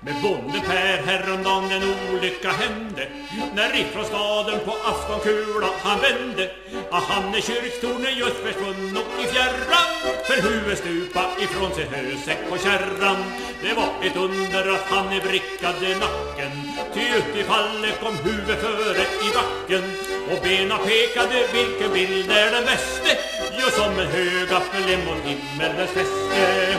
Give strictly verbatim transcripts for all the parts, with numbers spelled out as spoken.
Med bonden Per häromdagen en olycka hände, när ifrån staden på aftonkula han vände. Ah, han är kyrktornen just försvunnen i fjärran, för huvudet stupa ifrån sig hösäck på kärran. Det var ett under att han är vrickade nacken, ty ut i fallet kom huvudet före i backen. Och bena pekade, vilken bild är den bäste, just som en högaffel mot himmelens fäste.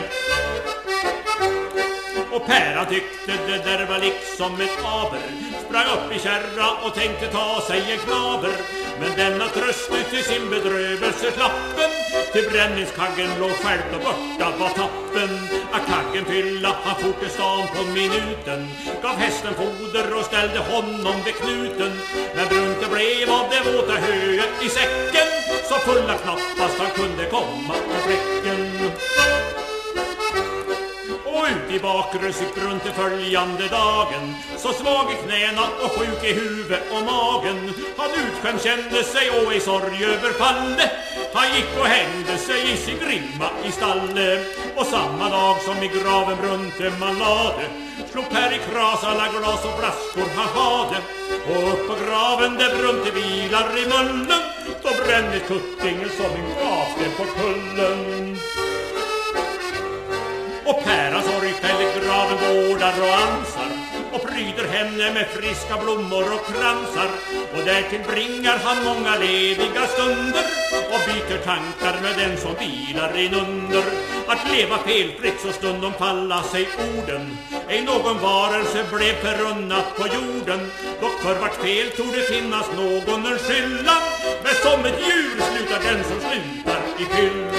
Och Per han tyckte det där var liksom ett aber, sprang upp i kärra och tänkte ta sig en knaber. Men denna tröst till sin bedrövelse slappen, till bränningskaggen låg skärpt och borta var tappen. Att kaggen fylla han for till stan på minuten, gav hästen foder och ställde honom vid knuten. Men brunt det blev av det våta höet i säcken, så fulla knappast han kunde komma på fläcken. Och ut i bakgrund sitt runt till följande dagen, så svag i knäna och sjuk i huvud och magen. Han utskämd kände sig och i sorg över fallet, han gick och hängde sig i sin grimma i stalle. Och samma dag som i graven runt man lade, slog Per i kras alla glas och flaskor han hade. Och upp på graven där brunte vilar i mullen, då brände kuttingen som en gravsten på kullen. Och Per han sorgfälligt graven vårdar och ansar, och pryder henne med friska blommor och kransar. Och därtill bringar han många lediga stunder, och byter tankar med den som vilar inunder. Att leva felfritt så stundom falla sig orden, ej någon varelse blev perunnat på jorden. Dock för vart fel tog det finnas någon en skyllan, men som ett djur slutar den som slutar i fyllan.